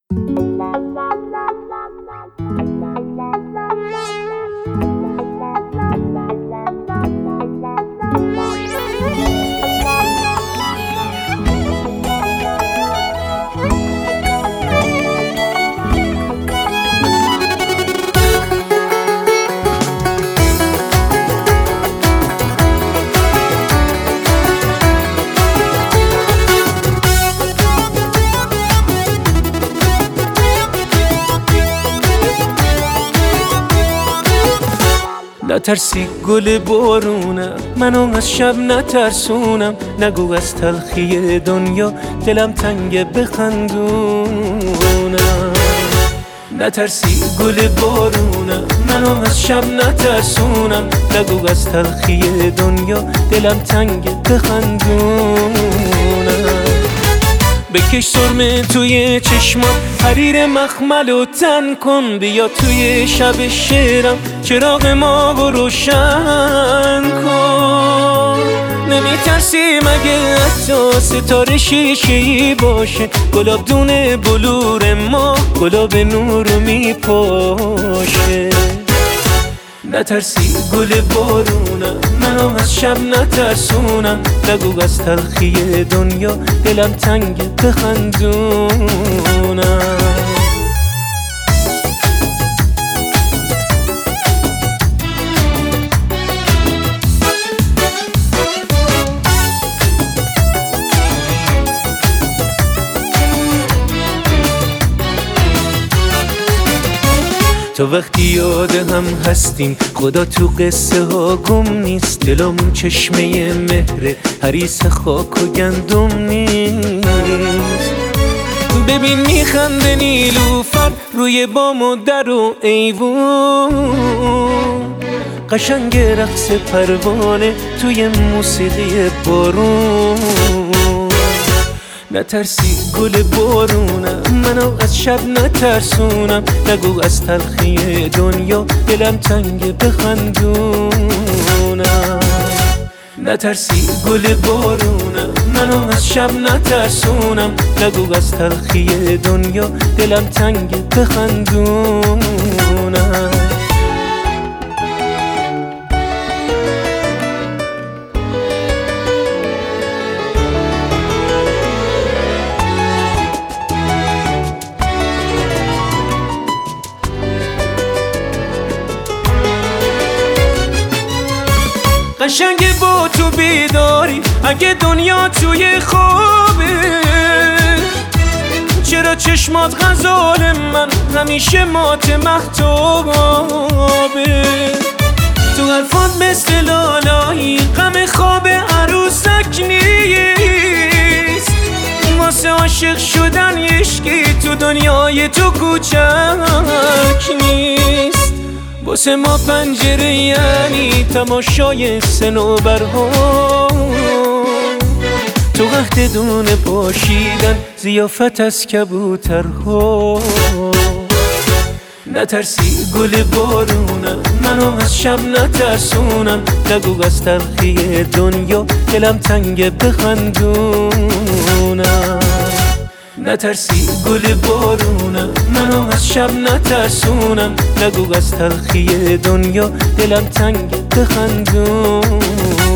نترسی گل بارونم، منو از شب نترسونم. نگو از تلخی دنیا دلم تنگه بخندونم. نترسی گل بارونم، منو از شب نترسونم. نگو از تلخی دنیا دلم تنگه بخندونم. بکش سرمه توی چشمات، حریر مخمل و تن کن. بیا توی شب شعرم چراغ ما رو روشن کن. نمیترسی مگه حتی ستاره شیشه‌ای باشه؟ گلاب دونه بلور ما گلاب نور رو میپاشه. نترسی گل بارونم، منو از شب نترسونم. نگو از تلخی دنیا دلم تنگه بخندونم. تا وقتی یاد هم هستیم خدا تو قصه ها گم نیست. دلمون چشمه مهره، حریص خاک و گندم نیست. ببین میخنده نیلوفر روی بام و در و ایوون. قشنگ رقص پروانه توی موسیقی بارون. نترسی گل بارونم، منو از شب نترسونم. نگو از تلخی دنیا دلم تنگه بخندونم. نترسی گل بارونم، منو از شب نترسونم. نگو از تلخی دنیا دلم تنگه بخندونم. قشنگه با تو بیداری اگه دنیا توی خوابه. چرا چشمات غزال من همیشه مات مهتابه؟ تو حرفات مثل لالایی غم خواب عروسک نیست. واسه عاشق شدن عشقی تو دنیای تو کوچک نیست. واسه ما پنجره یعنی تماشای صنوبرها. تو وقت دونه پاشیدن ضیافت از کبوترها. نترسی گل بارونم، منو از شب نترسونم. نگو از تلخی دنیا دلم تنگه بخندونم. نترسی گل بارونم، منو از شب نترسونم. نگو از تلخی دنیا دلم تنگه بخندونم.